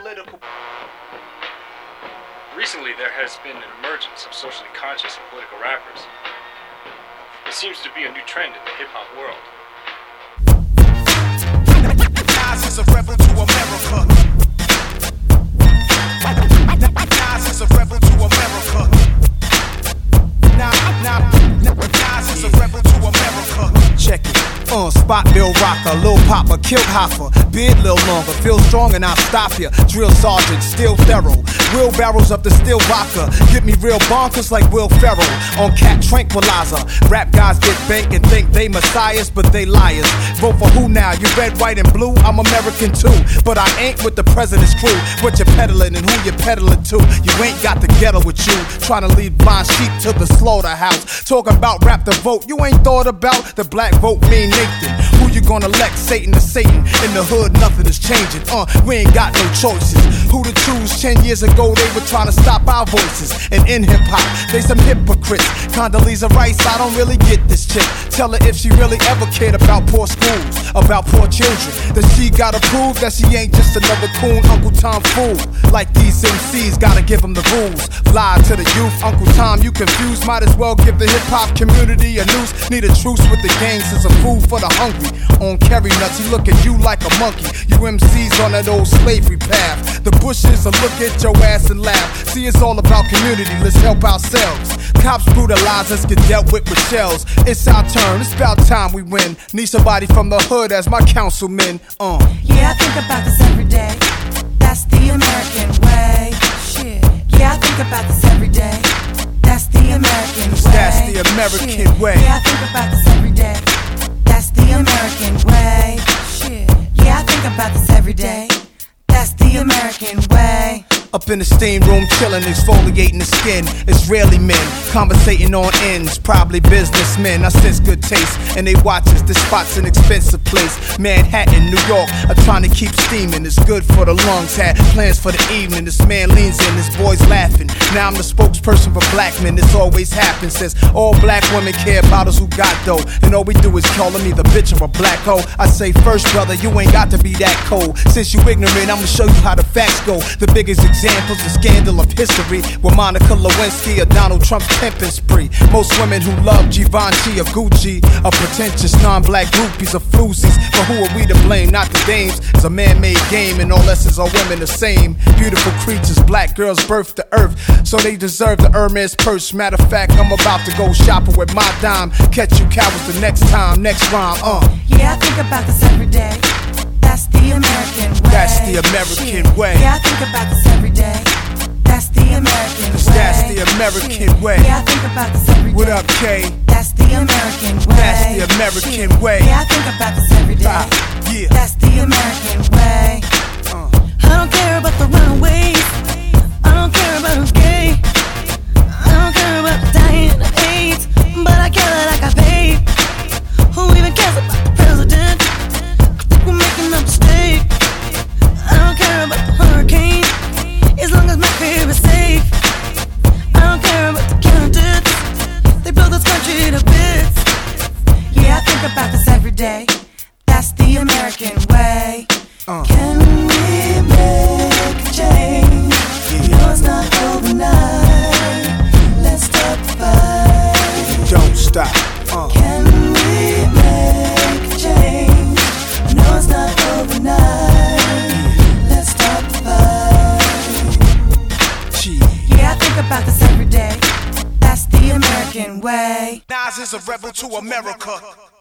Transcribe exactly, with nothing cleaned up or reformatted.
political. Recently, there has been an emergence of socially conscious and political rappers. It seems to be a new trend in the hip-hop world. Nas is a rebel to America. Nas is a rebel to America. Nah, nah, Nas is a rebel to America. Check it. Uh, spot Bill Rocker, Lil Papa, killed Hoffa. Beard little longer, feel strong and I'll stop ya. Drill sergeant, still thorough. Wheelbarrows up the still vodka. Get me real bonkers like Will Ferrell. On cat tranquilizer. Rap guys get banked and think they messiahs, but they liars. Vote for who now? You red, white, and blue? I'm American too, but I ain't with the president's crew. What you peddling and who you peddling to? You ain't got the ghetto with you. Trying to lead blind sheep to the slaughterhouse. Talking about rap the vote. You ain't thought about the black vote mean Nathan. Who you gonna elect? Satan to Satan. In the hood, nothing is changing. Uh, we ain't got no choices. Who to choose? Ten years ago, they were trying to stop our voices. And in hip hop, they some hypocrites. Condoleezza Rice, I don't really get this chick. Tell her if she really ever cared about poor schools, about poor children, that she gotta prove that she ain't just another coon Uncle Tom fool. Like these M Cs, gotta give them the rules. Lie to the youth, Uncle Tom, you confused. Might as well give the hip hop community a noose. Need a truce with the gangs as a food for the hungry. On carry nuts, he look at you like a monkey. You M Cs on that old slavery path. The bushes will look at your ass and laugh. See, it's all about community, let's help ourselves. Cops brutalize us, get dealt with with shells. It's our turn, it's about time we win. Need somebody from the hood as my councilman. Uh. Yeah, I think about this every day. That's the American way. Shit. Yeah, I think about this every day. That's the American way. That's the American Shit. way. Yeah, I think about this every day. That's the American way. Shit. Yeah, I think about this every day. That's the American way. Up in the steam room, chillin', exfoliating the skin. Israeli men, conversating on ends. Probably businessmen, I sense good taste. And they watch us, this spot's an expensive place. Manhattan, New York, I'm trying to keep steaming. It's good for the lungs, had plans for the evening. This man leans in, this boy's laughing. Now I'm the spokesperson for black men, this always happens. Says all black women care about us who got dough. And all we do is call them either bitch or a black hoe. I say first, brother, you ain't got to be that cold. Since you ignorant, I'ma show you how the facts go. The biggest examples, the scandal of history with Monica Lewinsky or Donald Trump's pimping spree. Most women who love Givenchy or Gucci are pretentious non-black groupies or floozies. But who are we to blame? Not the dames. It's a man-made game and all S's are women the same. Beautiful creatures, black girls birthed to earth, so they deserve the Hermes purse. Matter of fact, I'm about to go shopping with my dime. Catch you cowards the next time, next rhyme, uh. Yeah, I think about this every day. That's the American way. That's the American Shit. way. Yeah, I think about this every day. That's the American way. That's the American Shit. way. Yeah, I think about this every day. What up, K? That's the American way. That's the American Shit. way. Yeah, I think about this every day. Ah, yeah. That's the American way. Uh. I don't care about the runaways. I don't care about who's gay. I don't care about dying of AIDS, but I care that I got paid. Who even cares about the president? I think we're making a mistake. I don't care about the hurricane, as long as my crib is safe. I don't care about the candidates, they blow this country to bits. Yeah, I think about this every day. That's the American way. Uh. Can we make a change? You know it's not overnight. Let's start the fight. Don't stop. Uh. Can we make a change? I know it's not overnight. Let's start the fight. Gee. Yeah, I think about this every day. That's the American way. Nas is a rebel to America.